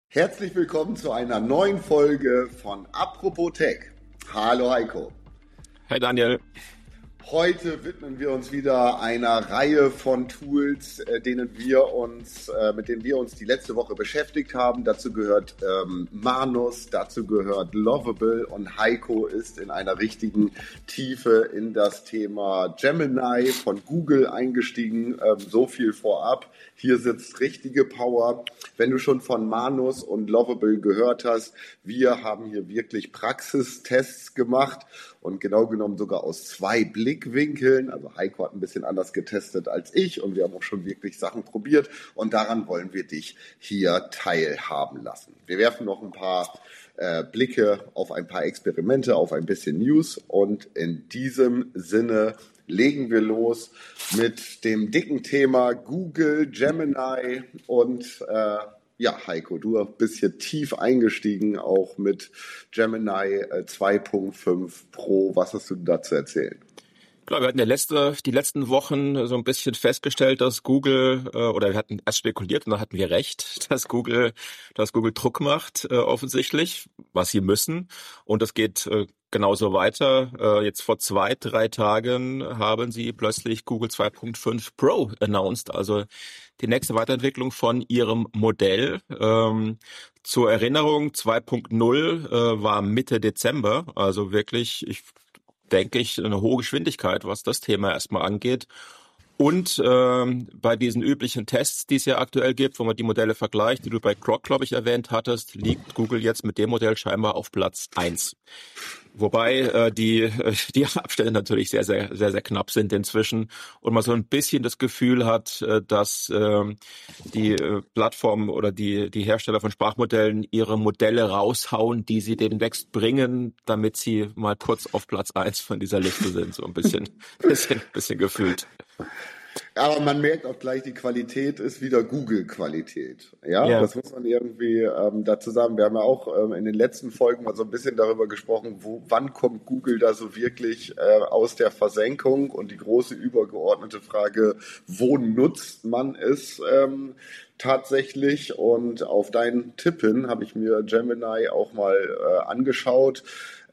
Herzlich willkommen zu einer neuen Folge von Apropos Tech. Hallo Heiko. Hi Daniel. Heute widmen wir uns wieder einer Reihe von Tools, mit denen wir uns die letzte Woche beschäftigt haben. Dazu gehört Manus, dazu gehört Lovable und Heiko ist in einer richtigen Tiefe in das Thema Gemini von Google eingestiegen. So viel vorab. Hier sitzt richtige Power. Wenn du schon von Manus und Lovable gehört hast, wir haben hier wirklich Praxistests gemacht und genau genommen sogar aus 2 Blickwinkeln. Also Heiko hat ein bisschen anders getestet als ich und wir haben auch schon wirklich Sachen probiert und daran wollen wir dich hier teilhaben lassen. Wir werfen noch ein paar Blicke auf ein paar Experimente, auf ein bisschen News und in diesem Sinne legen wir los mit dem dicken Thema Google, Gemini und Heiko, du bist hier tief eingestiegen, auch mit Gemini 2.5 Pro. Was hast du dazu erzählen? Klar, wir hatten die letzten Wochen so ein bisschen festgestellt, dass Google, oder wir hatten erst spekuliert und dann hatten wir recht, dass Google Druck macht, offensichtlich, was sie müssen. Und das geht genauso weiter. Jetzt vor 2-3 Tagen haben sie plötzlich Google 2.5 Pro announced, also die nächste Weiterentwicklung von ihrem Modell. Zur Erinnerung, 2.0 war Mitte Dezember, also wirklich, denke ich, eine hohe Geschwindigkeit, was das Thema erstmal angeht. Und bei diesen üblichen Tests, die es ja aktuell gibt, wo man die Modelle vergleicht, die du bei Grok, glaube ich, erwähnt hattest, liegt Google jetzt mit dem Modell scheinbar auf Platz 1. Wobei die Abstände natürlich sehr, sehr, sehr, sehr knapp sind inzwischen und man so ein bisschen das Gefühl hat, dass die Plattformen oder die Hersteller von Sprachmodellen ihre Modelle raushauen, die sie demnächst bringen, damit sie mal kurz auf Platz 1 von dieser Liste sind, so ein bisschen gefühlt. Aber man merkt auch gleich, die Qualität ist wieder Google-Qualität. Ja, das muss man irgendwie dazu sagen. Wir haben ja auch in den letzten Folgen mal so ein bisschen darüber gesprochen, wann kommt Google da so wirklich aus der Versenkung und die große übergeordnete Frage, wo nutzt man es tatsächlich? Und auf deinen Tipp hin habe ich mir Gemini auch mal angeschaut.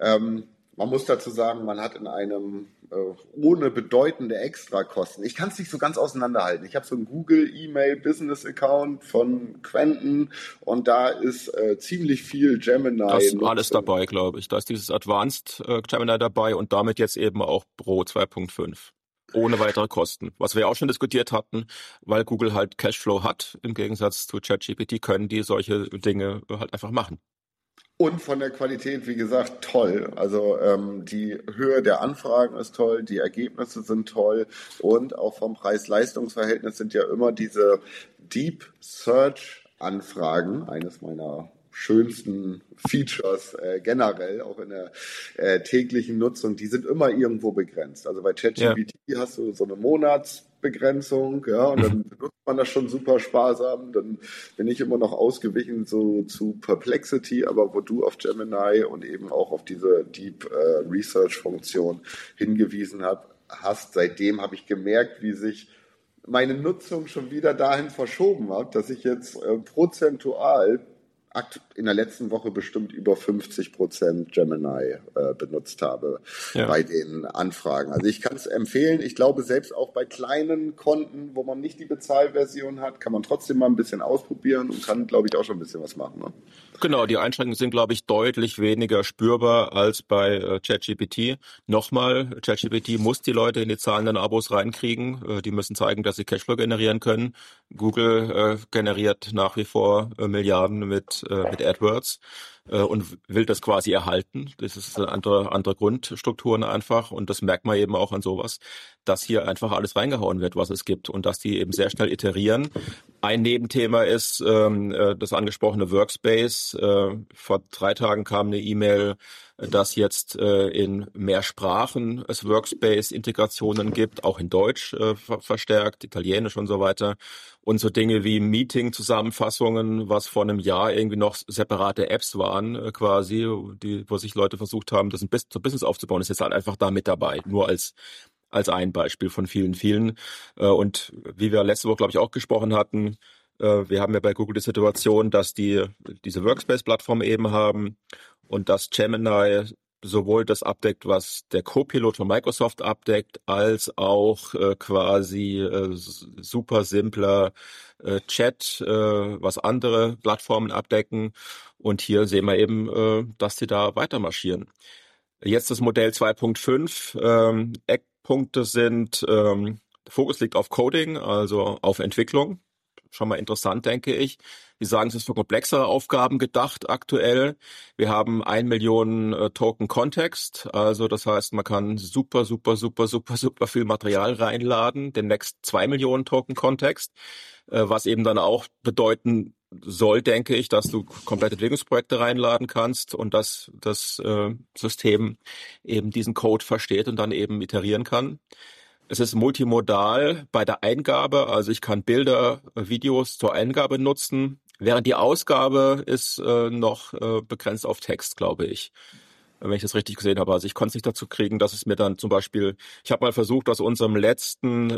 Man muss dazu sagen, man hat in einem ohne bedeutende Extrakosten. Ich kann es nicht so ganz auseinanderhalten. Ich habe so einen Google E-Mail Business Account von Quentin und da ist ziemlich viel Gemini. Da ist alles dabei, glaube ich. Da ist dieses Advanced Gemini dabei und damit jetzt eben auch Pro 2.5. Ohne weitere Kosten. Was wir auch schon diskutiert hatten, weil Google halt Cashflow hat, im Gegensatz zu ChatGPT können die solche Dinge halt einfach machen. Und von der Qualität, wie gesagt, toll. Also die Höhe der Anfragen ist toll, die Ergebnisse sind toll und auch vom Preis-Leistungs-Verhältnis sind ja immer diese Deep Search-Anfragen, eines meiner schönsten Features generell, auch in der täglichen Nutzung, die sind immer irgendwo begrenzt. Also bei ChatGPT hast du so eine Monatsbegrenzung, ja, und dann benutzt man das schon super sparsam. Dann bin ich immer noch ausgewichen so zu Perplexity, aber wo du auf Gemini und eben auch auf diese Deep Research Funktion hingewiesen hast, seitdem habe ich gemerkt, wie sich meine Nutzung schon wieder dahin verschoben hat, dass ich jetzt prozentual in der letzten Woche bestimmt über 50% Gemini benutzt habe bei den Anfragen. Also ich kann es empfehlen. Ich glaube, selbst auch bei kleinen Konten, wo man nicht die Bezahlversion hat, kann man trotzdem mal ein bisschen ausprobieren und kann, glaube ich, auch schon ein bisschen was machen. Ne? Genau, die Einschränkungen sind, glaube ich, deutlich weniger spürbar als bei ChatGPT. Nochmal, ChatGPT muss die Leute in die zahlenden Abos reinkriegen. Die müssen zeigen, dass sie Cashflow generieren können. Google generiert nach wie vor Milliarden mit AdWords und will das quasi erhalten. Das ist eine andere Grundstrukturen einfach und das merkt man eben auch an sowas, dass hier einfach alles reingehauen wird, was es gibt und dass die eben sehr schnell iterieren. Ein Nebenthema ist das angesprochene Workspace. Vor 3 Tagen kam eine E-Mail, dass jetzt in mehr Sprachen es Workspace-Integrationen gibt, auch in Deutsch verstärkt, Italienisch und so weiter. Und so Dinge wie Meeting-Zusammenfassungen, was vor einem Jahr irgendwie noch separate Apps waren, quasi, wo sich Leute versucht haben, das zum Business aufzubauen, ist jetzt halt einfach da mit dabei, nur als ein Beispiel von vielen, vielen. Und wie wir letzte Woche, glaube ich, auch gesprochen hatten, Wir haben ja bei Google die Situation, dass die diese Workspace-Plattform eben haben und dass Gemini sowohl das abdeckt, was der Copilot von Microsoft abdeckt, als auch quasi super simpler Chat, was andere Plattformen abdecken. Und hier sehen wir eben, dass sie da weiter marschieren. Jetzt das Modell 2.5. Eckpunkte sind, Fokus liegt auf Coding, also auf Entwicklung. Schon mal interessant, denke ich. Die sagen, es ist für komplexere Aufgaben gedacht aktuell. Wir haben 1 Million Token Kontext. Also das heißt, man kann super viel Material reinladen. Demnächst 2 Millionen Token Kontext. Was eben dann auch bedeuten soll, denke ich, dass du komplette Entwicklungsprojekte reinladen kannst und dass das System eben diesen Code versteht und dann eben iterieren kann. Es ist multimodal bei der Eingabe, also ich kann Bilder, Videos zur Eingabe nutzen, während die Ausgabe ist noch begrenzt auf Text, glaube ich, wenn ich das richtig gesehen habe. Also ich konnte es nicht dazu kriegen, dass es mir dann zum Beispiel, ich habe mal versucht, aus unserem letzten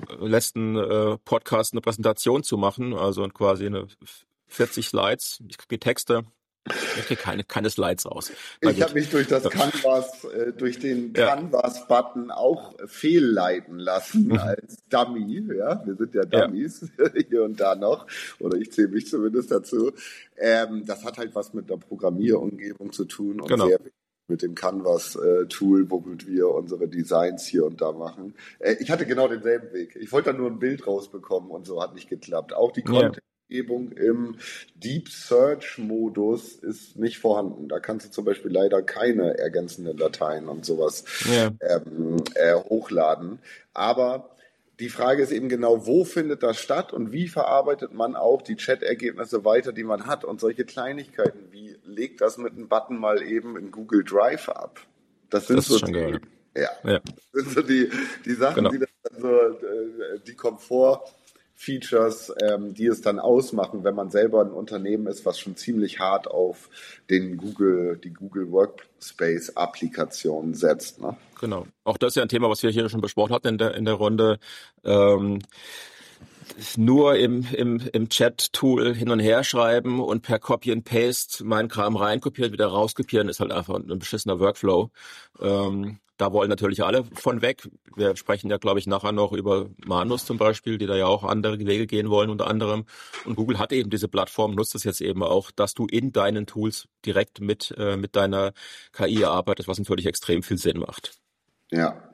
Podcast eine Präsentation zu machen, also quasi eine 40 Slides, ich kriege Texte. Ich kriege keine Slides aus. Ich habe mich durch das Canvas, durch den Canvas-Button auch fehlleiten lassen als Dummy. Ja, wir sind ja Dummies hier und da noch, oder ich zähle mich zumindest dazu. Das hat halt was mit der Programmierumgebung zu tun und sehr mit dem Canvas-Tool, womit wir unsere Designs hier und da machen. Ich hatte genau denselben Weg. Ich wollte da nur ein Bild rausbekommen und so hat nicht geklappt. Auch die Content-Umgebung im Deep Search-Modus ist nicht vorhanden. Da kannst du zum Beispiel leider keine ergänzenden Dateien und sowas hochladen. Aber die Frage ist eben genau, wo findet das statt und wie verarbeitet man auch die Chat-Ergebnisse weiter, die man hat und solche Kleinigkeiten, wie legt das mit einem Button mal eben in Google Drive ab? Das sind so die, sind so die Sachen, die das dann so, die Komfort-Features, die es dann ausmachen, wenn man selber ein Unternehmen ist, was schon ziemlich hart auf die Google Workspace-Applikation setzt, ne? Genau. Auch das ist ja ein Thema, was wir hier schon besprochen hatten in der Runde. Nur im Chat-Tool hin und her schreiben und per Copy and Paste meinen Kram reinkopieren, wieder rauskopieren, ist halt einfach ein beschissener Workflow. Da wollen natürlich alle von weg. Wir sprechen ja, glaube ich, nachher noch über Manus zum Beispiel, die da ja auch andere Wege gehen wollen unter anderem. Und Google hat eben diese Plattform, nutzt es jetzt eben auch, dass du in deinen Tools direkt mit deiner KI arbeitest, was natürlich extrem viel Sinn macht. Ja.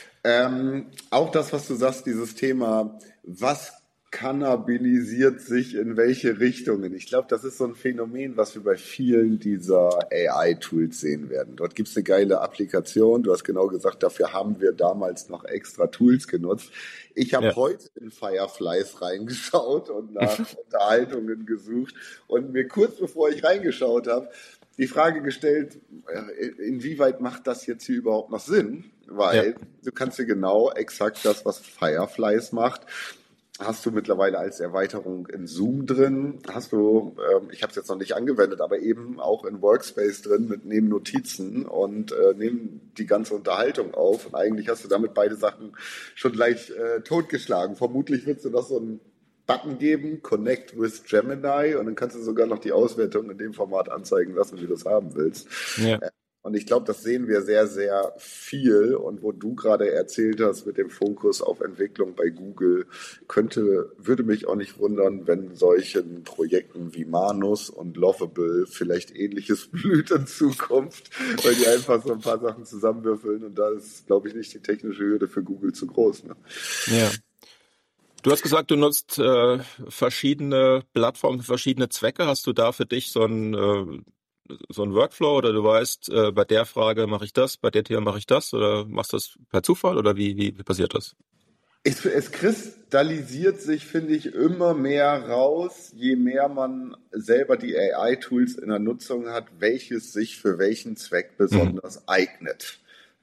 Auch das, was du sagst, dieses Thema, was kannabilisiert sich in welche Richtungen. Ich glaube, das ist so ein Phänomen, was wir bei vielen dieser AI-Tools sehen werden. Dort gibt es eine geile Applikation. Du hast genau gesagt, dafür haben wir damals noch extra Tools genutzt. Ich habe heute in Fireflies reingeschaut und nach Unterhaltungen gesucht und mir kurz bevor ich reingeschaut habe, die Frage gestellt, inwieweit macht das jetzt hier überhaupt noch Sinn? Weil du kannst dir genau exakt das, was Fireflies macht, hast du mittlerweile als Erweiterung in Zoom drin, hast du, ich habe es jetzt noch nicht angewendet, aber eben auch in Workspace drin mit neben Notizen und nehmen die ganze Unterhaltung auf. Und eigentlich hast du damit beide Sachen schon gleich totgeschlagen. Vermutlich wird es noch so einen Button geben, Connect with Gemini, und dann kannst du sogar noch die Auswertung in dem Format anzeigen lassen, wie du es haben willst. Ja. Und ich glaube, das sehen wir sehr, sehr viel. Und wo du gerade erzählt hast mit dem Fokus auf Entwicklung bei Google, würde mich auch nicht wundern, wenn solchen Projekten wie Manus und Lovable vielleicht Ähnliches blüht in Zukunft, weil die einfach so ein paar Sachen zusammenwürfeln. Und da ist, glaube ich, nicht die technische Hürde für Google zu groß. Ne? Ja. Du hast gesagt, du nutzt verschiedene Plattformen für verschiedene Zwecke. Hast du da für dich so ein Workflow oder du weißt, bei der Frage mache ich das, bei der Thema mache ich das oder machst du das per Zufall oder wie passiert das? Es kristallisiert sich, finde ich, immer mehr raus, je mehr man selber die AI-Tools in der Nutzung hat, welches sich für welchen Zweck besonders eignet.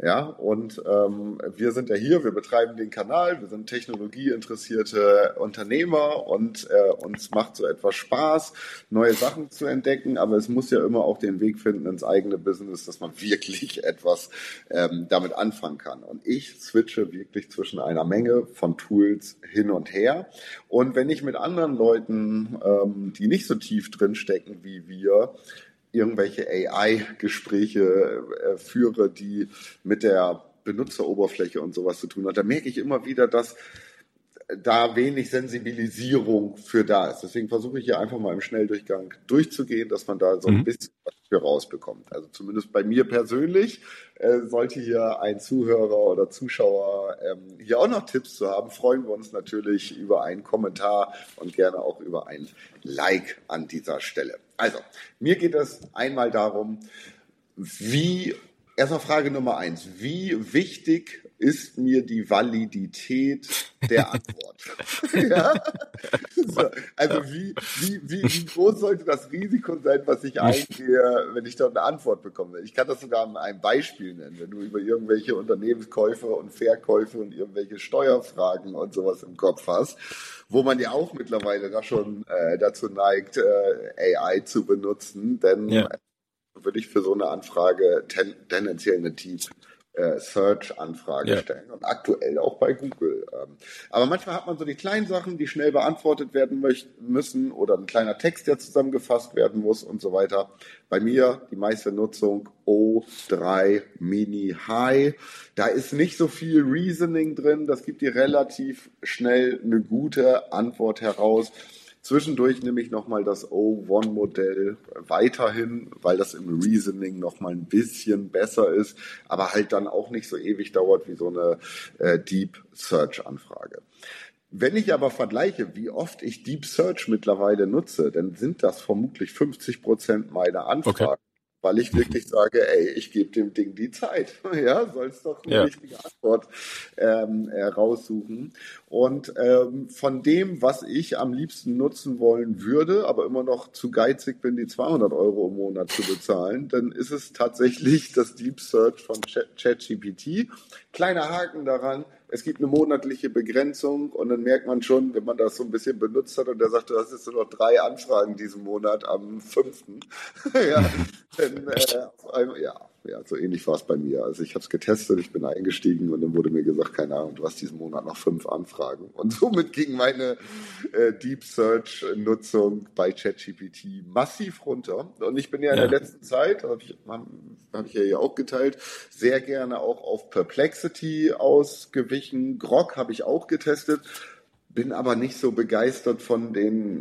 Ja, und wir sind ja hier, wir betreiben den Kanal, wir sind technologieinteressierte Unternehmer und uns macht so etwas Spaß, neue Sachen zu entdecken, aber es muss ja immer auch den Weg finden ins eigene Business, dass man wirklich etwas damit anfangen kann. Und ich switche wirklich zwischen einer Menge von Tools hin und her. Und wenn ich mit anderen Leuten, die nicht so tief drin stecken wie wir, irgendwelche AI-Gespräche führe, die mit der Benutzeroberfläche und sowas zu tun hat, da merke ich immer wieder, dass da wenig Sensibilisierung für da ist. Deswegen versuche ich hier einfach mal im Schnelldurchgang durchzugehen, dass man da so ein bisschen was für rausbekommt. Also zumindest bei mir persönlich sollte hier ein Zuhörer oder Zuschauer hier auch noch Tipps zu haben, freuen wir uns natürlich über einen Kommentar und gerne auch über ein Like an dieser Stelle. Also, mir geht es einmal darum, erstmal Frage Nummer 1, wie wichtig ist mir die Validität der Antwort? Ja? So, also wie groß sollte das Risiko sein, was ich eingehe, wenn ich dort eine Antwort bekomme? Ich kann das sogar an einem Beispiel nennen, wenn du über irgendwelche Unternehmenskäufe und Verkäufe und irgendwelche Steuerfragen und sowas im Kopf hast, wo man ja auch mittlerweile da schon dazu neigt, AI zu benutzen, denn würde ich für so eine Anfrage tendenziell eine Deep Search-Anfrage stellen und aktuell auch bei Google. Aber manchmal hat man so die kleinen Sachen, die schnell beantwortet werden müssen oder ein kleiner Text, der zusammengefasst werden muss und so weiter. Bei mir die meiste Nutzung O3 Mini High. Da ist nicht so viel Reasoning drin, das gibt dir relativ schnell eine gute Antwort heraus. Zwischendurch nehme ich nochmal das O1-Modell weiterhin, weil das im Reasoning nochmal ein bisschen besser ist, aber halt dann auch nicht so ewig dauert wie so eine Deep Search-Anfrage. Wenn ich aber vergleiche, wie oft ich Deep Search mittlerweile nutze, dann sind das vermutlich 50% meiner Anfragen. Okay. Weil ich wirklich sage, ey, ich gebe dem Ding die Zeit. Ja, sollst doch eine richtige Antwort raussuchen. Und von dem, was ich am liebsten nutzen wollen würde, aber immer noch zu geizig bin, die 200 € im Monat zu bezahlen, dann ist es tatsächlich das Deep Search von ChatGPT. Kleiner Haken daran, es gibt eine monatliche Begrenzung und dann merkt man schon, wenn man das so ein bisschen benutzt hat und der sagt, du hast jetzt nur noch 3 Anfragen diesen Monat am 5. Ja, dann so ähnlich war es bei mir. Also ich habe es getestet, ich bin eingestiegen und dann wurde mir gesagt, keine Ahnung, du hast diesen Monat noch 5 Anfragen. Und somit ging meine Deep Search-Nutzung bei ChatGPT massiv runter. Und ich bin ja in der letzten Zeit, habe ich ja hier auch geteilt, sehr gerne auch auf Perplexity ausgewichen. Grok habe ich auch getestet, bin aber nicht so begeistert von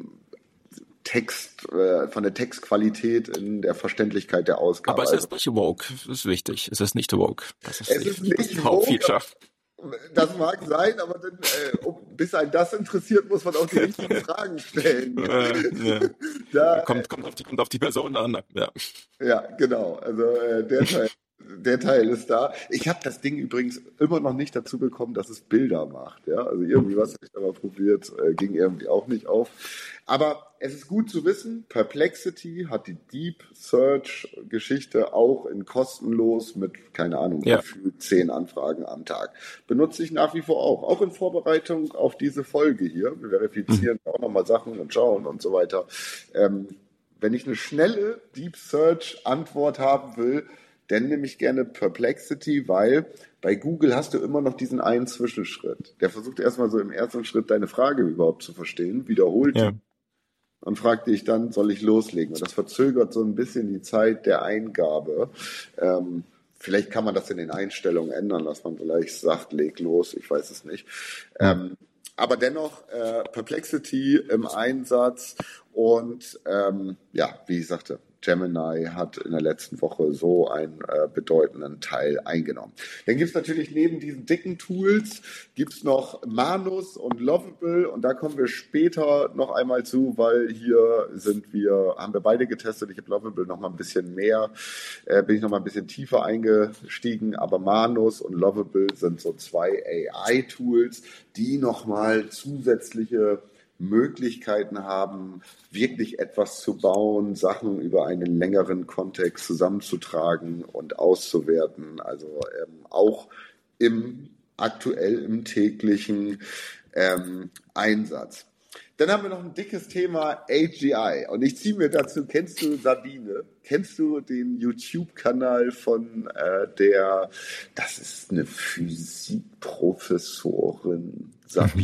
von der Textqualität in der Verständlichkeit der Ausgabe. Aber es ist nicht woke, das ist wichtig. Es ist nicht woke. Es ist nicht Hauptfeature. Das mag sein, aber dann, bis einen das interessiert, muss man auch die richtigen Fragen stellen. Kommt auf die Person an. Ja, genau. Also der Teil ist da. Ich habe das Ding übrigens immer noch nicht dazu bekommen, dass es Bilder macht. Ja? Also irgendwie was habe ich da mal probiert, ging irgendwie auch nicht auf. Aber es ist gut zu wissen, Perplexity hat die Deep Search-Geschichte auch in kostenlos mit, keine Ahnung, gefühlt 10 Anfragen am Tag. Benutze ich nach wie vor auch in Vorbereitung auf diese Folge hier. Wir verifizieren auch nochmal Sachen und schauen und so weiter. Wenn ich eine schnelle Deep Search-Antwort haben will, dann nehme ich gerne Perplexity, weil bei Google hast du immer noch diesen einen Zwischenschritt. Der versucht erstmal so im ersten Schritt deine Frage überhaupt zu verstehen, wiederholt und fragt dich dann, soll ich loslegen? Und das verzögert so ein bisschen die Zeit der Eingabe. Vielleicht kann man das in den Einstellungen ändern, dass man vielleicht sagt, leg los, ich weiß es nicht. Aber dennoch Perplexity im Einsatz und wie ich sagte, Gemini hat in der letzten Woche so einen bedeutenden Teil eingenommen. Dann gibt es natürlich neben diesen dicken Tools, gibt es noch Manus und Lovable und da kommen wir später noch einmal zu, weil hier haben wir beide getestet. Ich habe Lovable noch mal ein bisschen mehr, bin ich noch mal ein bisschen tiefer eingestiegen, aber Manus und Lovable sind so 2 AI-Tools, die noch mal zusätzliche Möglichkeiten haben, wirklich etwas zu bauen, Sachen über einen längeren Kontext zusammenzutragen und auszuwerten. Also auch aktuell im täglichen Einsatz. Dann haben wir noch ein dickes Thema AGI und ich ziehe mir dazu, kennst du Sabine? Kennst du den YouTube-Kanal von das ist eine Physikprofessorin, Sabine.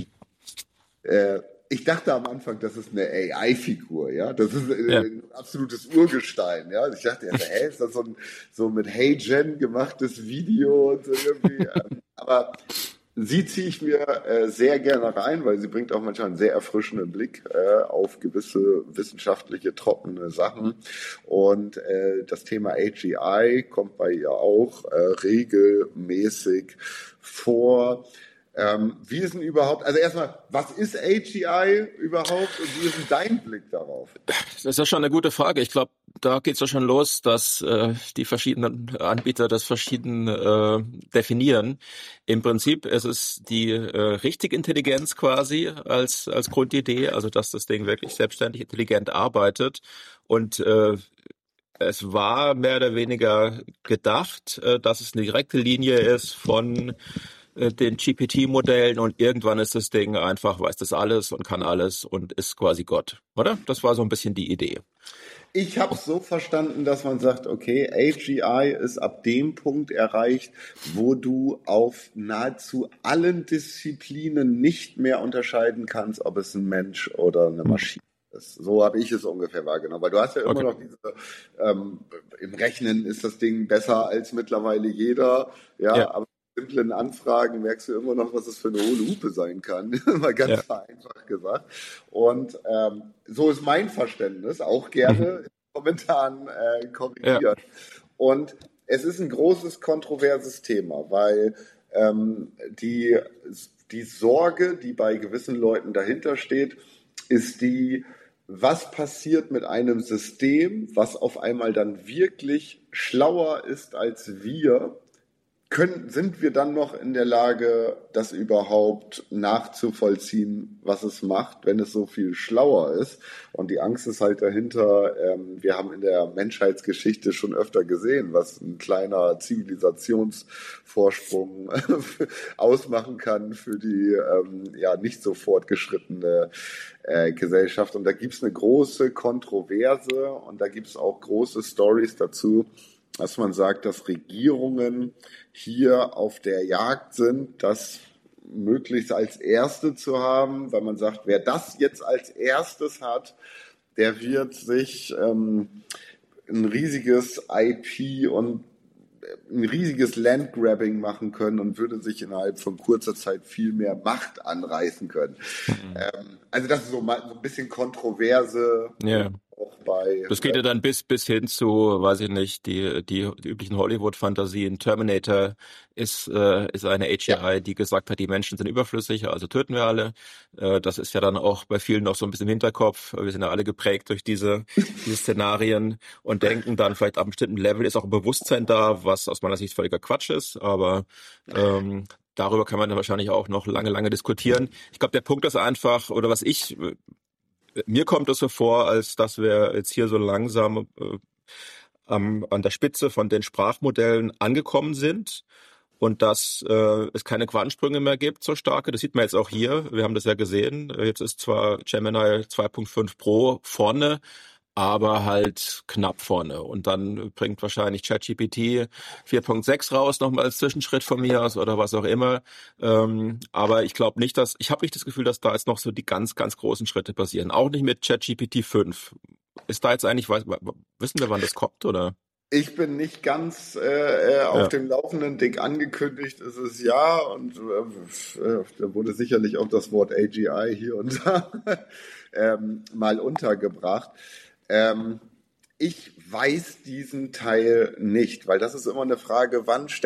Ich dachte am Anfang, das ist eine AI-Figur, ja. Das ist ein absolutes Urgestein, ja. Ich dachte, ist das so mit Hey Jen gemachtes Video und so irgendwie. Aber sie ziehe ich mir sehr gerne rein, weil sie bringt auch manchmal einen sehr erfrischenden Blick auf gewisse wissenschaftliche, trockene Sachen. Und das Thema AGI kommt bei ihr auch regelmäßig vor. Wie ist denn überhaupt, also erstmal, was ist AGI überhaupt und wie ist denn dein Blick darauf? Das ist ja schon eine gute Frage. Ich glaube, da geht's ja schon los, dass die verschiedenen Anbieter das verschieden definieren. Im Prinzip ist es die richtige Intelligenz quasi als Grundidee, also dass das Ding wirklich selbstständig intelligent arbeitet. Und es war mehr oder weniger gedacht, dass es eine direkte Linie ist von den GPT-Modellen und irgendwann ist das Ding einfach, weiß das alles und kann alles und ist quasi Gott, oder? Das war so ein bisschen die Idee. Ich habe es so verstanden, dass man sagt, okay, AGI ist ab dem Punkt erreicht, wo du auf nahezu allen Disziplinen nicht mehr unterscheiden kannst, ob es ein Mensch oder eine Maschine ist. So habe ich es ungefähr wahrgenommen, weil du hast ja immer noch diese, im Rechnen ist das Ding besser als mittlerweile jeder, ja. Aber simplen Anfragen merkst du immer noch, was es für eine hohle Hupe sein kann, mal ganz vereinfacht gesagt. Und so ist mein Verständnis, auch gerne in den Kommentaren korrigiert. Ja. Und es ist ein großes, kontroverses Thema, weil die Sorge, die bei gewissen Leuten dahinter steht, ist was passiert mit einem System, was auf einmal dann wirklich schlauer ist als wir? Sind wir dann noch in der Lage, das überhaupt nachzuvollziehen, was es macht, wenn es so viel schlauer ist? Und die Angst ist halt dahinter, wir haben in der Menschheitsgeschichte schon öfter gesehen, was ein kleiner Zivilisationsvorsprung ausmachen kann für die nicht so fortgeschrittene Gesellschaft. Und da gibt es eine große Kontroverse und da gibt es auch große Stories dazu, dass man sagt, dass Regierungen hier auf der Jagd sind, das möglichst als Erste zu haben, weil man sagt, wer das jetzt als Erstes hat, der wird sich ein riesiges IP und ein riesiges Landgrabbing machen können und würde sich innerhalb von kurzer Zeit viel mehr Macht anreißen können. Also das ist so mal so ein bisschen Kontroverse. Ja. Das geht ja dann bis hin zu, weiß ich nicht, die üblichen Hollywood-Fantasien. Terminator ist eine AGI, die gesagt hat, die Menschen sind überflüssig, also töten wir alle. Das ist ja dann auch bei vielen noch so ein bisschen im Hinterkopf. Wir sind ja alle geprägt durch diese Szenarien und denken dann vielleicht ab einem bestimmten Level ist auch ein Bewusstsein da, was aus meiner Sicht völliger Quatsch ist, aber darüber kann man dann wahrscheinlich auch noch lange diskutieren. Ich glaube, der Punkt ist einfach, oder mir kommt es so vor, als dass wir jetzt hier so langsam an der Spitze von den Sprachmodellen angekommen sind und dass es keine Quantensprünge mehr gibt, so starke. Das sieht man jetzt auch hier. Wir haben das ja gesehen. Jetzt ist zwar Gemini 2.5 Pro vorne, aber halt knapp vorne. Und dann bringt wahrscheinlich ChatGPT 4.6 raus, nochmal als Zwischenschritt von mir aus oder was auch immer. Aber ich glaube nicht, ich habe nicht das Gefühl, dass da jetzt noch so die ganz, ganz großen Schritte passieren. Auch nicht mit ChatGPT 5. Ist da jetzt eigentlich, wissen wir, wann das kommt, oder? Ich bin nicht ganz auf dem Laufenden. Dick angekündigt ist es ja und da wurde sicherlich auch das Wort AGI hier und da mal untergebracht. Ich weiß diesen Teil nicht, weil das ist immer eine Frage,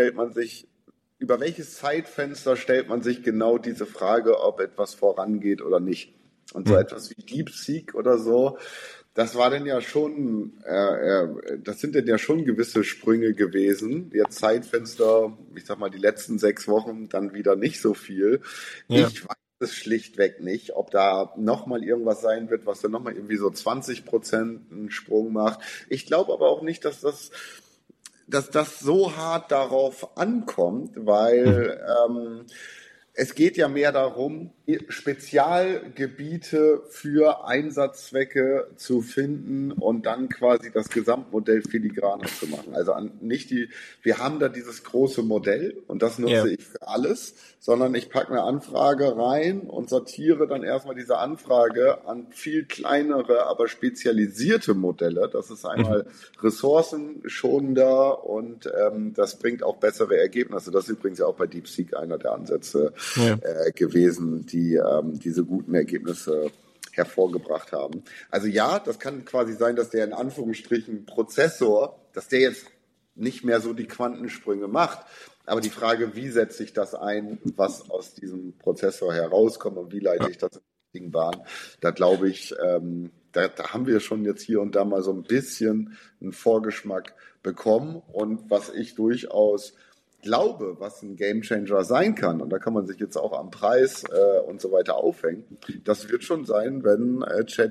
über welches Zeitfenster stellt man sich genau diese Frage, ob etwas vorangeht oder nicht. Und so etwas wie DeepSeek oder so, das war denn ja schon, das sind denn ja schon gewisse Sprünge gewesen. Jetzt Zeitfenster, ich sag mal die letzten 6 Wochen, dann wieder nicht so viel. Ja. Ich weiß es schlichtweg nicht. Ob da nochmal irgendwas sein wird, was dann nochmal irgendwie so 20% einen Sprung macht. Ich glaube aber auch nicht, dass das so hart darauf ankommt, weil es geht ja mehr darum, Spezialgebiete für Einsatzzwecke zu finden und dann quasi das Gesamtmodell filigraner zu machen. Also wir haben da dieses große Modell und das nutze ich für alles, sondern ich packe eine Anfrage rein und sortiere dann erstmal diese Anfrage an viel kleinere, aber spezialisierte Modelle. Das ist einmal ressourcenschonender und das bringt auch bessere Ergebnisse. Das ist übrigens ja auch bei DeepSeek einer der Ansätze gewesen, die diese guten Ergebnisse hervorgebracht haben. Also ja, das kann quasi sein, dass der in Anführungsstrichen Prozessor, dass der jetzt nicht mehr so die Quantensprünge macht. Aber die Frage, wie setze ich das ein, was aus diesem Prozessor herauskommt und wie leite ich das in die richtigen Bahn, da glaube ich, da haben wir schon jetzt hier und da mal so ein bisschen einen Vorgeschmack bekommen. Und was ich durchaus glaube, was ein Gamechanger sein kann, und da kann man sich jetzt auch am Preis und so weiter aufhängen, das wird schon sein, wenn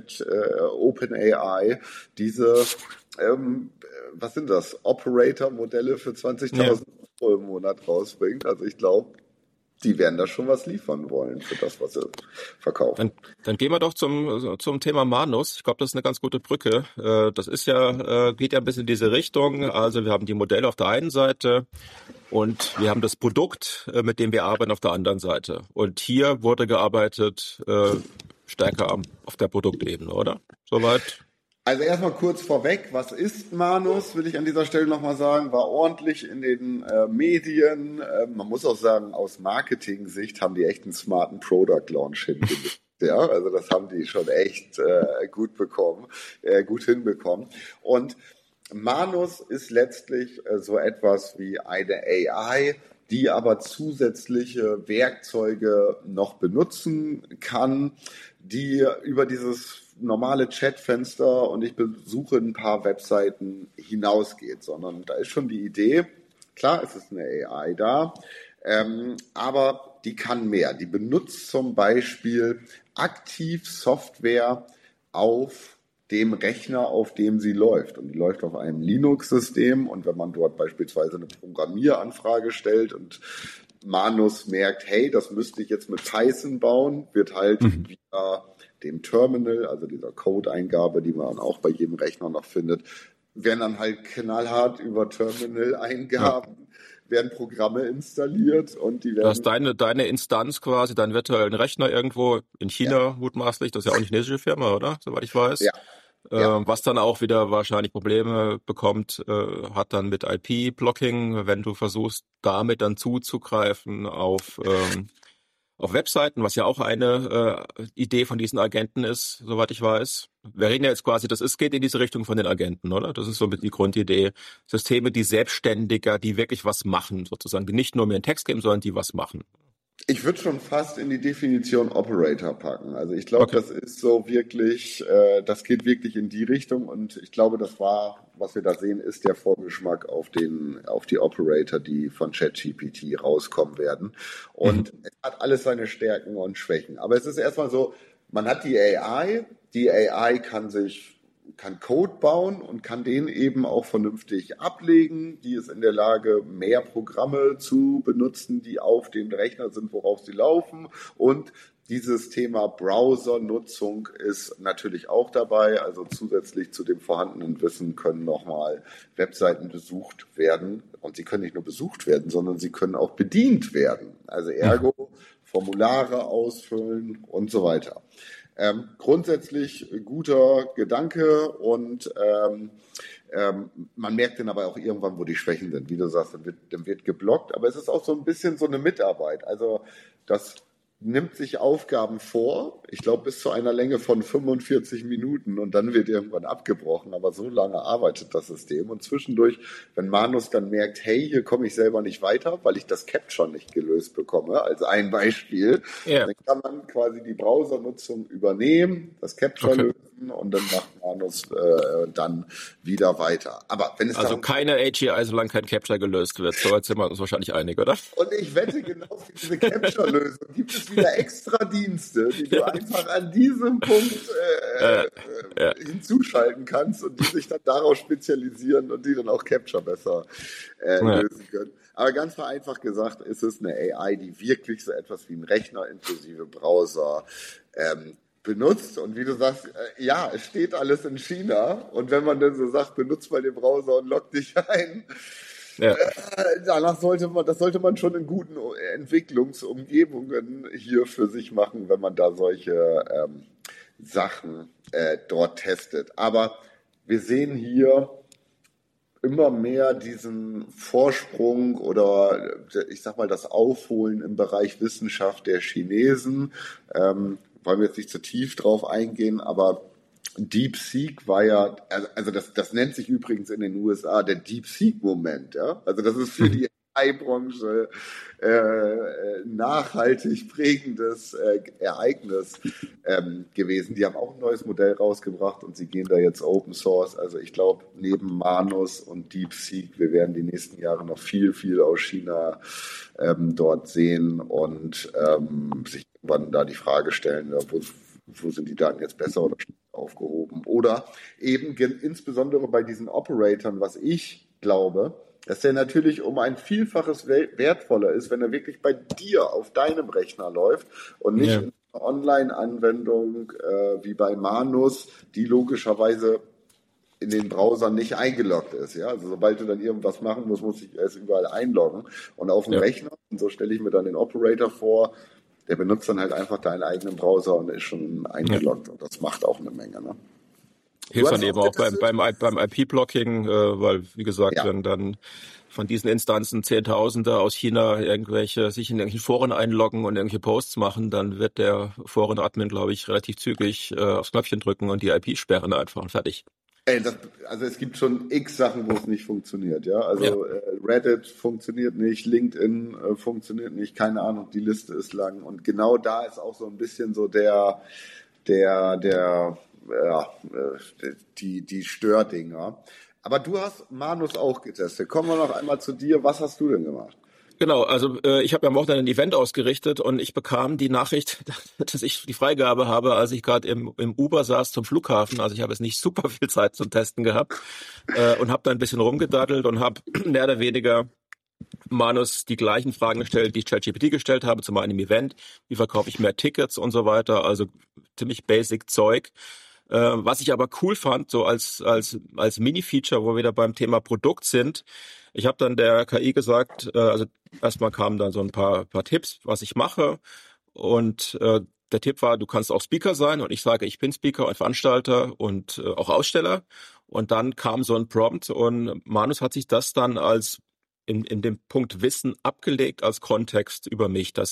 OpenAI diese, was sind das, Operator-Modelle für 20.000 Euro im Monat rausbringt. Also ich glaube, die werden da schon was liefern wollen für das, was sie verkaufen. Dann gehen wir doch zum Thema Manus. Ich glaube, das ist eine ganz gute Brücke. Das ist geht ja ein bisschen in diese Richtung. Also wir haben die Modelle auf der einen Seite und wir haben das Produkt, mit dem wir arbeiten, auf der anderen Seite. Und hier wurde gearbeitet stärker auf der Produktebene, oder? Soweit? Also erstmal kurz vorweg, was ist Manus, will ich an dieser Stelle nochmal sagen, war ordentlich in den Medien. Man muss auch sagen, aus Marketing-Sicht haben die echt einen smarten Product-Launch hingelegt. Ja, also das haben die schon echt gut hinbekommen. Und Manus ist letztlich so etwas wie eine AI, die aber zusätzliche Werkzeuge noch benutzen kann, die über dieses normale Chatfenster und ich besuche ein paar Webseiten hinausgeht, sondern da ist schon die Idee, klar, es ist eine AI da, aber die kann mehr. Die benutzt zum Beispiel aktiv Software auf dem Rechner, auf dem sie läuft. Und die läuft auf einem Linux-System. Und wenn man dort beispielsweise eine Programmieranfrage stellt und Manus merkt, hey, das müsste ich jetzt mit Python bauen, wird halt via dem Terminal, also dieser Code-Eingabe, die man auch bei jedem Rechner noch findet, werden dann halt knallhart über Terminal-Eingaben, werden Programme installiert und die werden... Das ist deine Instanz quasi, deinen virtuellen Rechner irgendwo in China mutmaßlich, das ist ja auch eine chinesische Firma, oder? Soweit ich weiß. Ja. Was dann auch wieder wahrscheinlich Probleme bekommt, hat dann mit IP-Blocking, wenn du versuchst, damit dann zuzugreifen auf Webseiten, was ja auch eine Idee von diesen Agenten ist, soweit ich weiß. Wir reden ja jetzt quasi, geht in diese Richtung von den Agenten, oder? Das ist so die Grundidee. Systeme, die selbstständiger, die wirklich was machen, sozusagen, die nicht nur mir einen Text geben, sondern die was machen. Ich würde schon fast in die Definition Operator packen. Also ich glaube, das ist so wirklich, das geht wirklich in die Richtung und ich glaube, was wir da sehen, ist der Vorgeschmack auf die Operator, die von ChatGPT rauskommen werden. Und es hat alles seine Stärken und Schwächen. Aber es ist erstmal so, man hat die AI kann Code bauen und kann den eben auch vernünftig ablegen. Die ist in der Lage, mehr Programme zu benutzen, die auf dem Rechner sind, worauf sie laufen. Und dieses Thema Browser-Nutzung ist natürlich auch dabei. Also zusätzlich zu dem vorhandenen Wissen können nochmal Webseiten besucht werden. Und sie können nicht nur besucht werden, sondern sie können auch bedient werden. Also ergo Formulare ausfüllen und so weiter. Grundsätzlich guter Gedanke und man merkt dann aber auch irgendwann, wo die Schwächen sind. Wie du sagst, dann wird geblockt, aber es ist auch so ein bisschen so eine Mitarbeit. Also das nimmt sich Aufgaben vor, ich glaube bis zu einer Länge von 45 Minuten und dann wird irgendwann abgebrochen, aber so lange arbeitet das System und zwischendurch, wenn Manus dann merkt, hey, hier komme ich selber nicht weiter, weil ich das Captcha nicht gelöst bekomme, als ein Beispiel, dann kann man quasi die Browsernutzung übernehmen, das Captcha lösen Minuten und dann macht Manus dann wieder weiter. Aber wenn es Also darum keine AGI, solange kein Capture gelöst wird. So, jetzt sind wir uns wahrscheinlich einig, oder? Und ich wette, genau für diese Capture-Lösung gibt es wieder extra Dienste, die du einfach an diesem Punkt Ja. hinzuschalten kannst und die sich dann darauf spezialisieren und die dann auch Capture besser lösen können. Aber ganz vereinfacht gesagt ist es eine AI, die wirklich so etwas wie ein Rechner inklusive Browser benutzt. Und wie du sagst, ja, es steht alles in China. Und wenn man dann so sagt, benutzt mal den Browser und logg dich ein, Ja. das sollte man schon in guten Entwicklungsumgebungen hier für sich machen, wenn man da solche Sachen dort testet. Aber wir sehen hier immer mehr diesen Vorsprung oder ich sag mal das Aufholen im Bereich Wissenschaft der Chinesen. Wollen wir jetzt nicht zu tief drauf eingehen, aber DeepSeek war ja, also das nennt sich übrigens in den USA der DeepSeek-Moment, ja. Also das ist für die AI-Branche nachhaltig prägendes Ereignis gewesen. Die haben auch ein neues Modell rausgebracht und sie gehen da jetzt Open Source. Also ich glaube, neben Manus und DeepSeek, wir werden die nächsten Jahre noch viel, viel aus China dort sehen und sich irgendwann da die Frage stellen, wo sind die Daten jetzt besser oder schlechter aufgehoben? Oder eben insbesondere bei diesen Operatoren, was ich glaube, dass der natürlich um ein Vielfaches wertvoller ist, wenn er wirklich bei dir auf deinem Rechner läuft und nicht in einer Online-Anwendung wie bei Manus, die logischerweise in den Browsern nicht eingeloggt ist. Ja? Also sobald du dann irgendwas machen musst, muss ich erst überall einloggen. Und auf dem Rechner, und so stelle ich mir dann den Operator vor, der benutzt dann halt einfach deinen eigenen Browser und ist schon eingeloggt. Und das macht auch eine Menge. Ne? Hilft dann eben auch beim IP-Blocking, weil, wie gesagt, wenn dann von diesen Instanzen Zehntausende aus China sich in irgendwelchen Foren einloggen und irgendwelche Posts machen, dann wird der Foren-Admin, glaube ich, relativ zügig aufs Knöpfchen drücken und die IP sperren einfach und fertig. Also es gibt schon x Sachen, wo es nicht funktioniert, ja. Also Reddit funktioniert nicht, LinkedIn funktioniert nicht, keine Ahnung, die Liste ist lang. Und genau da ist auch so ein bisschen so die Stördinger. Aber du hast Manus auch getestet. Kommen wir noch einmal zu dir. Was hast du denn gemacht? Genau, also ich habe ja am Wochenende ein Event ausgerichtet und ich bekam die Nachricht, dass ich die Freigabe habe, als ich gerade im Uber saß zum Flughafen. Also ich habe jetzt nicht super viel Zeit zum Testen gehabt und habe da ein bisschen rumgedaddelt und habe mehr oder weniger Manus die gleichen Fragen gestellt, die ich ChatGPT gestellt habe zu meinem Event. Wie verkaufe ich mehr Tickets und so weiter. Also ziemlich basic Zeug. Was ich aber cool fand, so als Mini-Feature, wo wir wieder beim Thema Produkt sind, ich habe dann der KI gesagt, also erstmal kamen dann so ein paar Tipps, was ich mache und der Tipp war, du kannst auch Speaker sein und ich sage, ich bin Speaker und Veranstalter und auch Aussteller und dann kam so ein Prompt und Manus hat sich das dann als in dem Punkt Wissen abgelegt als Kontext über mich, dass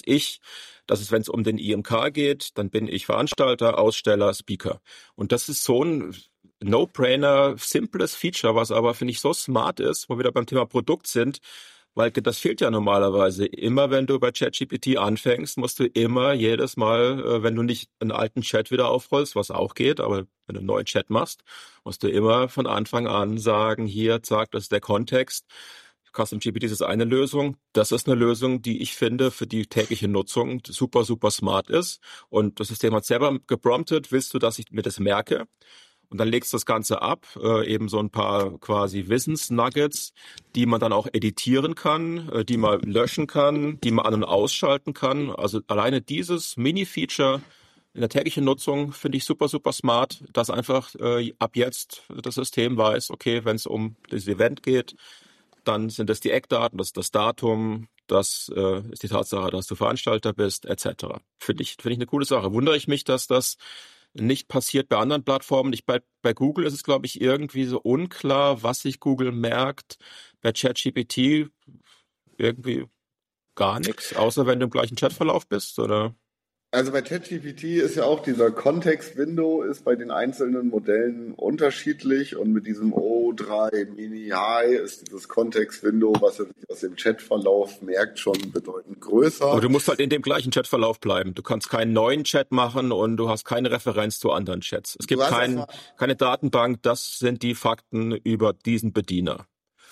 es, wenn es um den IMK geht, dann bin ich Veranstalter, Aussteller, Speaker. Und das ist so ein No-Brainer, simples Feature, was aber, finde ich, so smart ist, wo wir wieder beim Thema Produkt sind, weil das fehlt ja normalerweise. Immer wenn du bei ChatGPT anfängst, musst du immer jedes Mal, wenn du nicht einen alten Chat wieder aufrollst, was auch geht, aber wenn du einen neuen Chat machst, musst du immer von Anfang an sagen, hier, zack, das ist der Kontext. Custom GPT ist eine Lösung. Das ist eine Lösung, die ich finde für die tägliche Nutzung super, super smart ist. Und das System hat selber gepromptet, willst du, dass ich mir das merke? Und dann legst du das Ganze ab, eben so ein paar quasi Wissensnuggets, die man dann auch editieren kann, die man löschen kann, die man an- und ausschalten kann. Also alleine dieses Mini-Feature in der täglichen Nutzung finde ich super, super smart, dass einfach ab jetzt das System weiß, okay, wenn es um das Event geht, dann sind das die Eckdaten, das ist das Datum, das ist die Tatsache, dass du Veranstalter bist, etc. Finde ich eine coole Sache. Wundere ich mich, dass das nicht passiert bei anderen Plattformen. Bei Google ist es, glaube ich, irgendwie so unklar, was sich Google merkt. Bei ChatGPT irgendwie gar nichts, außer wenn du im gleichen Chatverlauf bist, oder? Also bei ChatGPT ist ja auch dieser Kontext-Window ist bei den einzelnen Modellen unterschiedlich und mit diesem O3 Mini High ist dieses Kontext-Window, was er sich aus dem Chatverlauf merkt, schon bedeutend Aber größer. du musst halt in dem gleichen Chatverlauf bleiben. Du kannst keinen neuen Chat machen und du hast keine Referenz zu anderen Chats. Es Du gibt hast erstmal, keine Datenbank. Das sind die Fakten über diesen Bediener,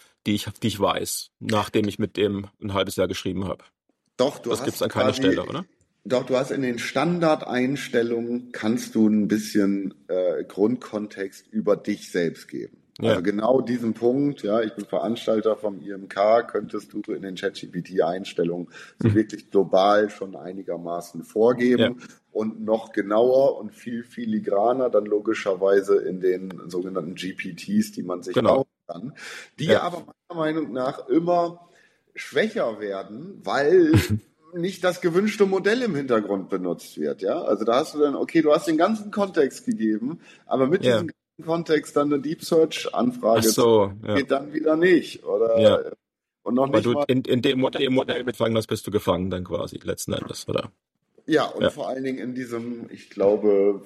die ich weiß, nachdem ich mit dem ein halbes Jahr geschrieben habe. doch, du Das gibt's hast an keiner quasi, Stelle, oder? doch, du hast in den Standardeinstellungen kannst du ein bisschen Grundkontext über dich selbst geben. Also Ja, genau diesen Punkt, ja, ich bin Veranstalter vom IMK, könntest du in den ChatGPT-Einstellungen so mhm. wirklich global schon einigermaßen Ja, vorgeben und noch genauer und viel filigraner dann logischerweise in den sogenannten GPTs, die man sich bauen genau. kann, die Ja, aber meiner Meinung nach immer schwächer werden, weil nicht das gewünschte Modell im Hintergrund benutzt wird, ja. Also da hast du dann, okay, du hast den ganzen Kontext gegeben, aber mit ja. diesem ganzen Kontext dann eine Deep Search Ach Anfrage zu so, ja, geht dann wieder nicht, ja. oder, und noch Weil nicht du mal, in dem Modell mitfangen hast, bist du gefangen dann quasi letzten Endes, oder? ja, und Ja. vor allen Dingen in diesem, ich glaube,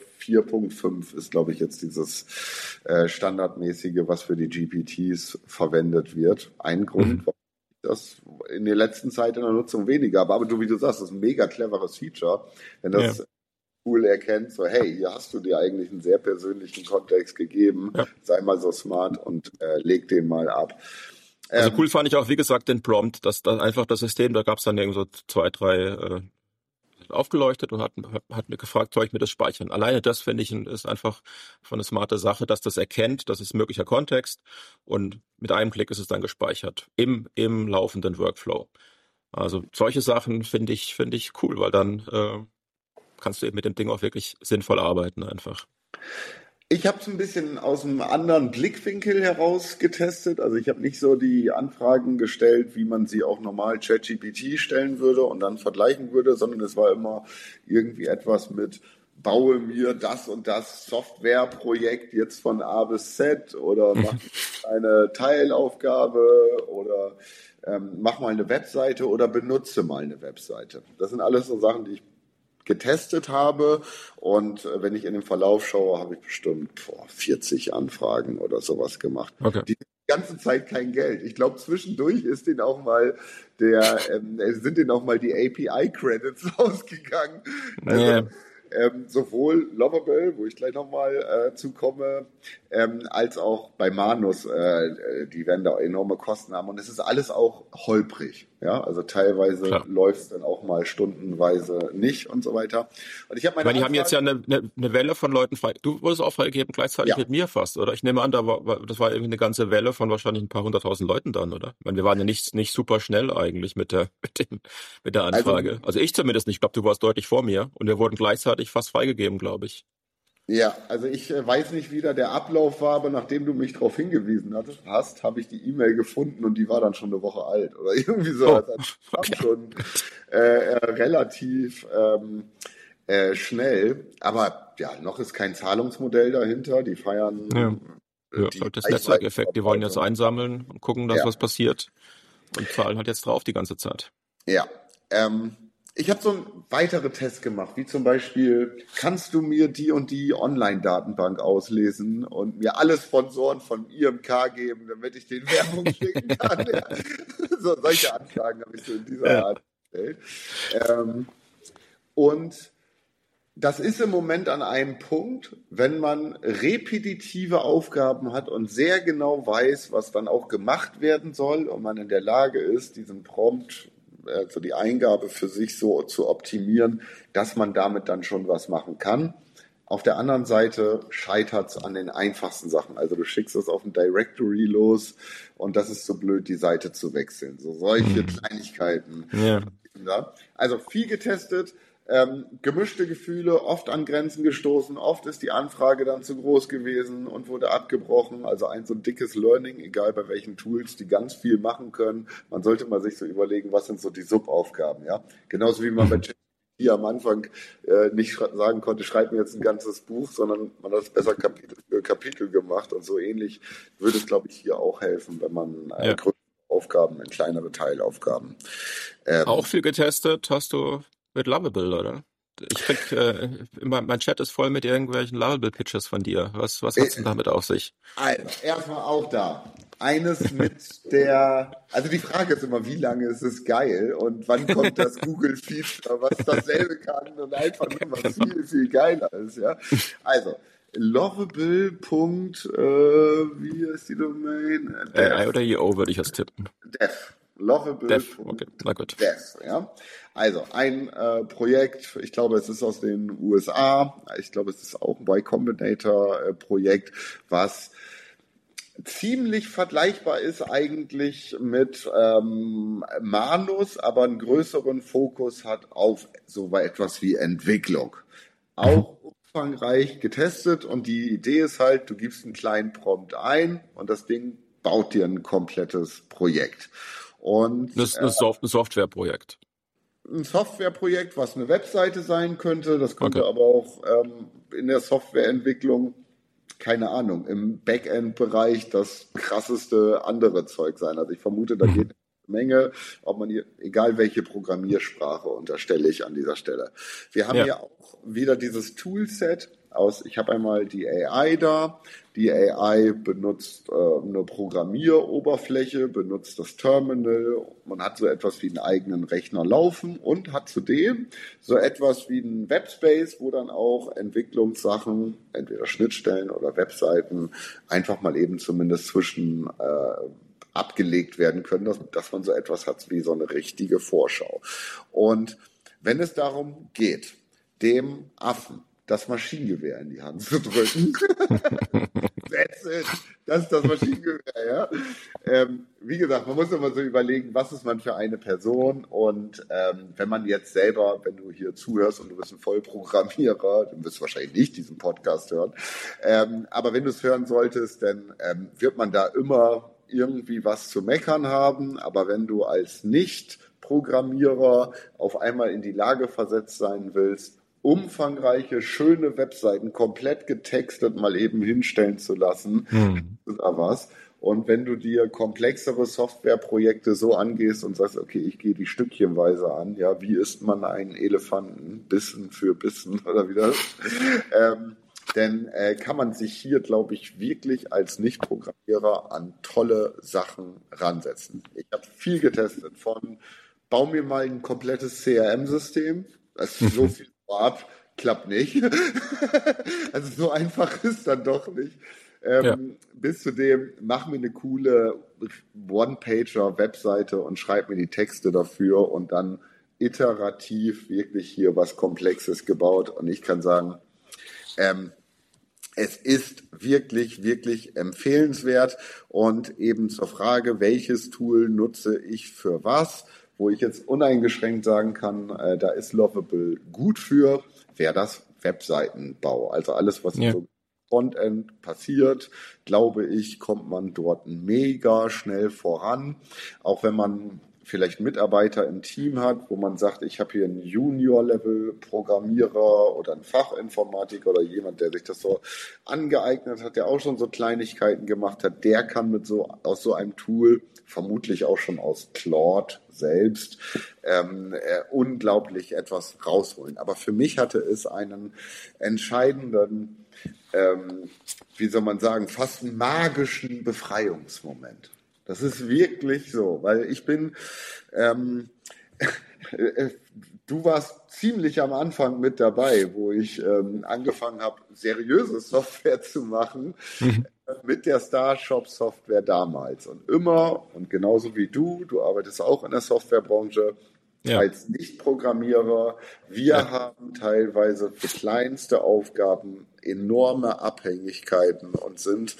4.5 ist, glaube ich, jetzt dieses standardmäßige, was für die GPTs verwendet wird. Ein Mhm. Grund, warum ich das in der letzten Zeit in der Nutzung weniger, aber du, wie du sagst, das ist ein mega cleveres Feature, wenn Ja, das Tool erkennt, so hey, hier hast du dir eigentlich einen sehr persönlichen Kontext gegeben, ja. sei mal so smart und leg den mal ab. Also Ähm, cool fand ich auch, wie gesagt, den Prompt, dass da einfach das System, da gab's dann irgend so zwei, drei aufgeleuchtet und hat mir gefragt, soll ich mir das speichern? Alleine das finde ich ist einfach von eine smarte Sache, dass das erkennt, das ist möglicher Kontext und mit einem Klick ist es dann gespeichert im laufenden Workflow. Also solche Sachen finde ich cool, weil dann kannst du eben mit dem Ding auch wirklich sinnvoll arbeiten einfach. Ich habe es ein bisschen aus einem anderen Blickwinkel heraus getestet. Also ich habe nicht so die Anfragen gestellt, wie man sie auch normal ChatGPT stellen würde und dann vergleichen würde, sondern es war immer irgendwie etwas mit baue mir das und das Softwareprojekt jetzt von A bis Z oder mach eine Teilaufgabe oder mach mal eine Webseite oder benutze mal eine Webseite. Das sind alles so Sachen, die ich getestet habe. Und wenn ich in den Verlauf schaue, habe ich bestimmt 40 Anfragen oder sowas gemacht. Okay. Die ganze Zeit kein Geld. Ich glaube, zwischendurch ist denen auch mal sind denen auch mal die API-Credits ausgegangen. Also Ja, sowohl Lovable, wo ich gleich nochmal zukomme, als auch bei Manus, die werden da enorme Kosten haben. Und es ist alles auch holprig. Ja, also teilweise klar. läuft es dann auch mal stundenweise nicht und so weiter. Und ich habe Ich meine meine, die haben jetzt Anfrage, ja eine Welle von Leuten frei. Du wurdest auch freigegeben, gleichzeitig ja, mit mir fast, oder? Ich nehme an, das war irgendwie eine ganze Welle von wahrscheinlich ein paar hunderttausend Leuten dann, oder? Ich meine, wir waren ja nicht super schnell eigentlich mit der also Anfrage. Also ich zumindest nicht. Ich glaube, du warst deutlich vor mir und wir wurden gleichzeitig fast freigegeben, glaube ich. ja, also ich weiß nicht, wie da der Ablauf war, aber nachdem du mich darauf hingewiesen hast, habe ich die E-Mail gefunden und die war dann schon eine Woche alt oder irgendwie so. Oh, Also das kam okay. schon relativ schnell. Aber ja, noch ist kein Zahlungsmodell dahinter. Die Ja. feiern Ja, ist die halt das Netzwerkeffekt. Die wollen jetzt Reichweitenverbreitung. einsammeln und gucken, dass Ja, was passiert und zahlen halt jetzt drauf die ganze Zeit. ja. Ich habe so einen weiteren Test gemacht, wie zum Beispiel, kannst du mir die und die Online-Datenbank auslesen und mir alle Sponsoren von IMK geben, damit ich den Werbung schicken kann? Ja. So, solche Anfragen habe ich so in dieser Ja. Art gestellt. Ähm, und das ist im Moment an einem Punkt, wenn man repetitive Aufgaben hat und sehr genau weiß, was dann auch gemacht werden soll und man in der Lage ist, diesen Prompt, also die Eingabe für sich so zu optimieren, dass man damit dann schon was machen kann. Auf der anderen Seite scheitert es an den einfachsten Sachen. Also du schickst es auf ein Directory los und das ist so blöd, die Seite zu wechseln. So solche Hm. Kleinigkeiten. Ja. Ja. Also viel getestet, gemischte Gefühle, oft an Grenzen gestoßen, oft ist die Anfrage dann zu groß gewesen und wurde abgebrochen. Also ein so dickes Learning, egal bei welchen Tools, die ganz viel machen können. Man sollte mal sich so überlegen, was sind so die Subaufgaben, ja. Genauso wie man bei Mhm. ChatGPT am Anfang nicht sagen konnte, schreib mir jetzt ein ganzes Buch, sondern man hat es besser Kapitel für Kapitel gemacht und so ähnlich würde es, glaube ich, hier auch helfen, wenn man Ja. größere Aufgaben in kleinere Teilaufgaben Auch viel getestet hast du mit Lovable, oder? Ich krieg mein Chat ist voll mit irgendwelchen Lovable-Pitches von dir. Was hat's denn damit auf sich? Also, erstmal auch da. Eines also die Frage ist immer, wie lange ist es geil und wann kommt das Google-Feature, was dasselbe kann und einfach nur was viel, viel geiler ist, ja. Also, lovable. Wie ist die Domain? AI oder IO würde ich jetzt tippen. Dev. Lovable. Dev, okay, na gut. Dev, ja. Also ein Projekt, ich glaube, es ist aus den USA, ich glaube, es ist auch ein Y Combinator Projekt, was ziemlich vergleichbar ist eigentlich mit Manus, aber einen größeren Fokus hat auf so etwas wie Entwicklung. Auch umfangreich getestet und die Idee ist halt, du gibst einen kleinen Prompt ein und das Ding baut dir ein komplettes Projekt. Und das ist ein Softwareprojekt. Ein Softwareprojekt, was eine Webseite sein könnte, das könnte aber auch in der Softwareentwicklung, keine Ahnung, im Backend-Bereich das krasseste andere Zeug sein. Also ich vermute, da geht eine Menge, egal welche Programmiersprache, unterstelle ich an dieser Stelle. Wir haben hier auch wieder dieses Toolset ich habe einmal die AI da. Die AI benutzt eine Programmieroberfläche, benutzt das Terminal. Man hat so etwas wie einen eigenen Rechner laufen und hat zudem so etwas wie einen Webspace, wo dann auch Entwicklungssachen, entweder Schnittstellen oder Webseiten, einfach mal eben zumindest zwischen abgelegt werden können, dass man so etwas hat wie so eine richtige Vorschau. Und wenn es darum geht, dem Affen das Maschinengewehr in die Hand zu drücken. That's it. Das ist das Maschinengewehr, ja. Wie gesagt, man muss immer so überlegen, was ist man für eine Person und wenn man jetzt selber, wenn du hier zuhörst und du bist ein Vollprogrammierer, du wirst wahrscheinlich nicht diesen Podcast hören, aber wenn du es hören solltest, dann wird man da immer irgendwie was zu meckern haben, aber wenn du als Nicht-Programmierer auf einmal in die Lage versetzt sein willst, umfangreiche, schöne Webseiten komplett getextet mal eben hinstellen zu lassen, oder was. Und wenn du dir komplexere Softwareprojekte so angehst und sagst, okay, ich gehe die stückchenweise an, ja, wie isst man einen Elefanten, Bissen für Bissen oder wie das, dann kann man sich hier, glaube ich, wirklich als Nicht-Programmierer an tolle Sachen ransetzen. Ich habe viel getestet bau mir mal ein komplettes CRM-System, das ist so viel ab, klappt nicht. Also so einfach ist dann doch nicht. Bis zu dem, mach mir eine coole One-Pager-Webseite und schreib mir die Texte dafür und dann iterativ wirklich hier was Komplexes gebaut. Und ich kann sagen, es ist wirklich, wirklich empfehlenswert. Und eben zur Frage, welches Tool nutze ich für was, wo ich jetzt uneingeschränkt sagen kann, da ist Lovable gut für, wäre das Webseitenbau. Also alles, was so Frontend passiert, glaube ich, kommt man dort mega schnell voran. Auch wenn man vielleicht Mitarbeiter im Team hat, wo man sagt, ich habe hier einen Junior-Level-Programmierer oder einen Fachinformatiker oder jemand, der sich das so angeeignet hat, der auch schon so Kleinigkeiten gemacht hat, der kann aus so einem Tool, vermutlich auch schon aus Claude selbst, unglaublich etwas rausholen. Aber für mich hatte es einen entscheidenden, wie soll man sagen, fast einen magischen Befreiungsmoment. Das ist wirklich so, weil ich bin, du warst ziemlich am Anfang mit dabei, wo ich angefangen habe, seriöse Software zu machen mit der Starshop-Software damals. Und immer, und genauso wie du arbeitest auch in der Softwarebranche, als Nicht-Programmierer, wir haben teilweise für kleinste Aufgaben enorme Abhängigkeiten und sind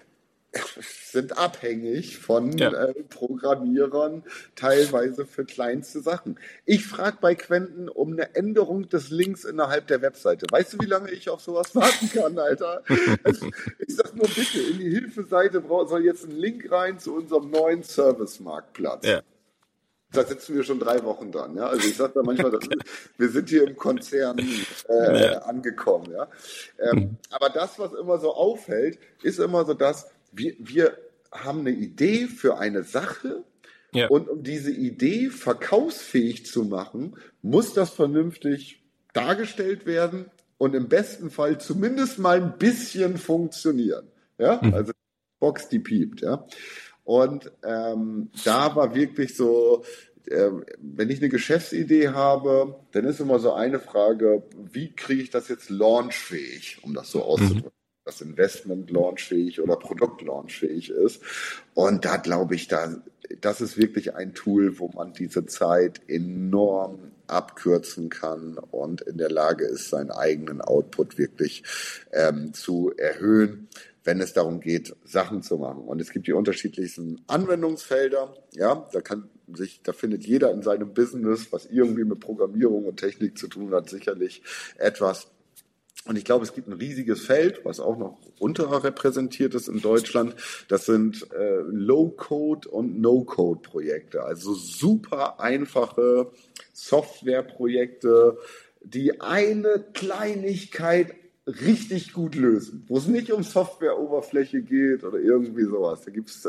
abhängig von Programmierern, teilweise für kleinste Sachen. Ich frage bei Quenten um eine Änderung des Links innerhalb der Webseite. Weißt du, wie lange ich auf sowas warten kann, Alter? Ich sag nur bitte, in die Hilfeseite soll jetzt ein Link rein zu unserem neuen Service-Marktplatz. Ja. Da sitzen wir schon 3 Wochen dran. Ja? Also ich sage da manchmal, wir sind hier im Konzern angekommen. Ja? Aber das, was immer so auffällt, ist immer so, dass wir haben eine Idee für eine Sache und um diese Idee verkaufsfähig zu machen, muss das vernünftig dargestellt werden und im besten Fall zumindest mal ein bisschen funktionieren. Ja, also Box, die piept, ja. Und da war wirklich so, wenn ich eine Geschäftsidee habe, dann ist immer so eine Frage, wie kriege ich das jetzt launchfähig, um das so auszudrücken, dass Investment launchfähig oder Produkt launchfähig ist. Und da glaube ich, das ist wirklich ein Tool, wo man diese Zeit enorm abkürzen kann und in der Lage ist, seinen eigenen Output wirklich zu erhöhen, wenn es darum geht, Sachen zu machen. Und es gibt die unterschiedlichsten Anwendungsfelder. Ja, da findet jeder in seinem Business, was irgendwie mit Programmierung und Technik zu tun hat, sicherlich etwas. Und ich glaube, es gibt ein riesiges Feld, was auch noch unterrepräsentiert ist in Deutschland. Das sind Low-Code- und No-Code-Projekte. Also super einfache Softwareprojekte, die eine Kleinigkeit richtig gut lösen, wo es nicht um Softwareoberfläche geht oder irgendwie sowas. Da gibt's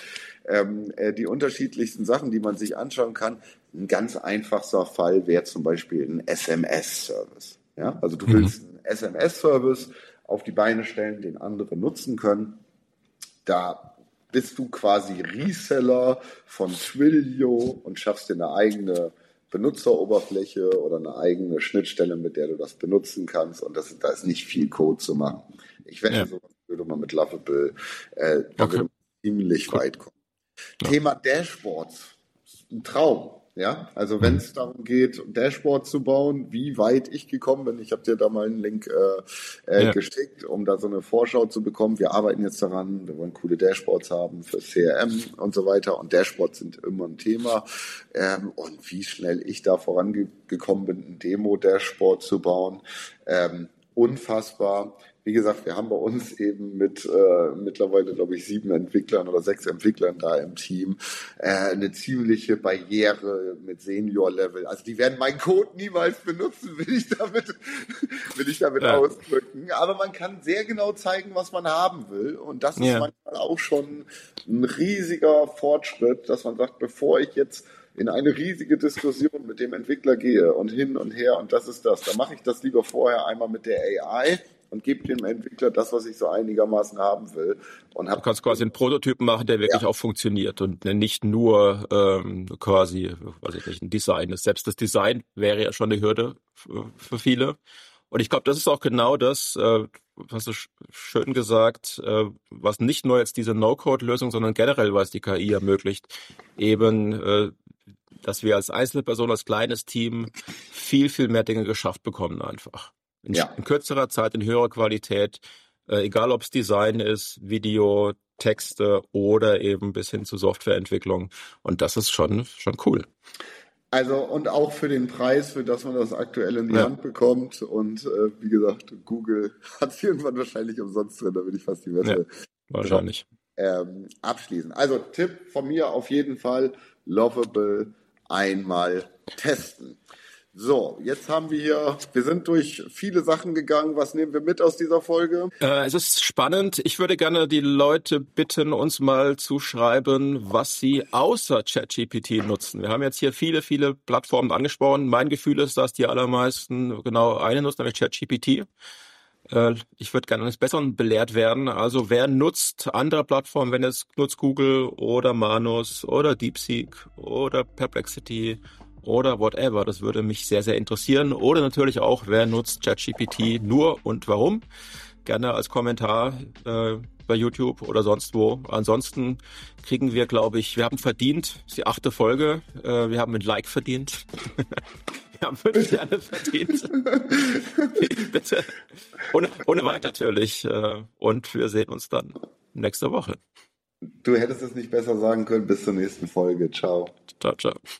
die unterschiedlichsten Sachen, die man sich anschauen kann. Ein ganz einfacher Fall wäre zum Beispiel ein SMS-Service. Ja? Also du willst einen SMS-Service auf die Beine stellen, den andere nutzen können. Da bist du quasi Reseller von Twilio und schaffst dir eine eigene Benutzeroberfläche oder eine eigene Schnittstelle, mit der du das benutzen kannst. Und da ist nicht viel Code zu machen. Ich wette, sowas würde man mit Lovable da würde man ziemlich weit kommen. Ja. Thema Dashboards, ein Traum. Ja, also wenn es darum geht, Dashboards zu bauen, wie weit ich gekommen bin, ich habe dir da mal einen Link geschickt, um da so eine Vorschau zu bekommen. Wir arbeiten jetzt daran, wir wollen coole Dashboards haben für CRM und so weiter. Und Dashboards sind immer ein Thema. Und wie schnell ich da vorangekommen bin, ein Demo-Dashboard zu bauen, unfassbar. Wie gesagt, wir haben bei uns eben mit mittlerweile, glaube ich, 7 Entwicklern oder 6 Entwicklern da im Team eine ziemliche Barriere mit Senior-Level. Also die werden meinen Code niemals benutzen, will ich damit ausdrücken. Aber man kann sehr genau zeigen, was man haben will. Und das ist manchmal auch schon ein riesiger Fortschritt, dass man sagt, bevor ich jetzt in eine riesige Diskussion mit dem Entwickler gehe und hin und her und das ist das, dann mache ich das lieber vorher einmal mit der AI und gebe dem Entwickler das, was ich so einigermaßen haben will. Und du kannst quasi einen Prototypen machen, der wirklich auch funktioniert und nicht nur quasi, weiß ich nicht, ein Design ist. Selbst das Design wäre ja schon eine Hürde für viele. Und ich glaube, das ist auch genau das, hast du schön gesagt, was nicht nur jetzt diese No-Code-Lösung, sondern generell, was die KI ermöglicht, eben, dass wir als Einzelperson, als kleines Team viel, viel mehr Dinge geschafft bekommen einfach. In kürzerer Zeit, in höherer Qualität, egal ob es Design ist, Video, Texte oder eben bis hin zu Softwareentwicklung. Und das ist schon cool. Also und auch für den Preis, für das man das aktuell in die Hand bekommt. Und wie gesagt, Google hat es irgendwann wahrscheinlich umsonst drin, da will ich fast die Wette wahrscheinlich abschließen. Also Tipp von mir auf jeden Fall, Lovable einmal testen. So, jetzt wir sind durch viele Sachen gegangen. Was nehmen wir mit aus dieser Folge? Es ist spannend. Ich würde gerne die Leute bitten, uns mal zu schreiben, was sie außer ChatGPT nutzen. Wir haben jetzt hier viele, viele Plattformen angesprochen. Mein Gefühl ist, dass die allermeisten genau eine nutzen, nämlich ChatGPT. Ich würde gerne eines Besseren belehrt werden. Also wer nutzt andere Plattformen, wenn es nutzt Google oder Manus oder DeepSeek oder Perplexity oder whatever. Das würde mich sehr, sehr interessieren. Oder natürlich auch, wer nutzt ChatGPT nur und warum? Gerne als Kommentar bei YouTube oder sonst wo. Ansonsten kriegen wir, glaube ich, wir haben verdient, das ist die 8. Folge, wir haben ein Like verdient. Wir haben 5 Sterne verdient. Bitte. Ohne weiter natürlich. Und wir sehen uns dann nächste Woche. Du hättest es nicht besser sagen können. Bis zur nächsten Folge. Ciao. Ciao, ciao.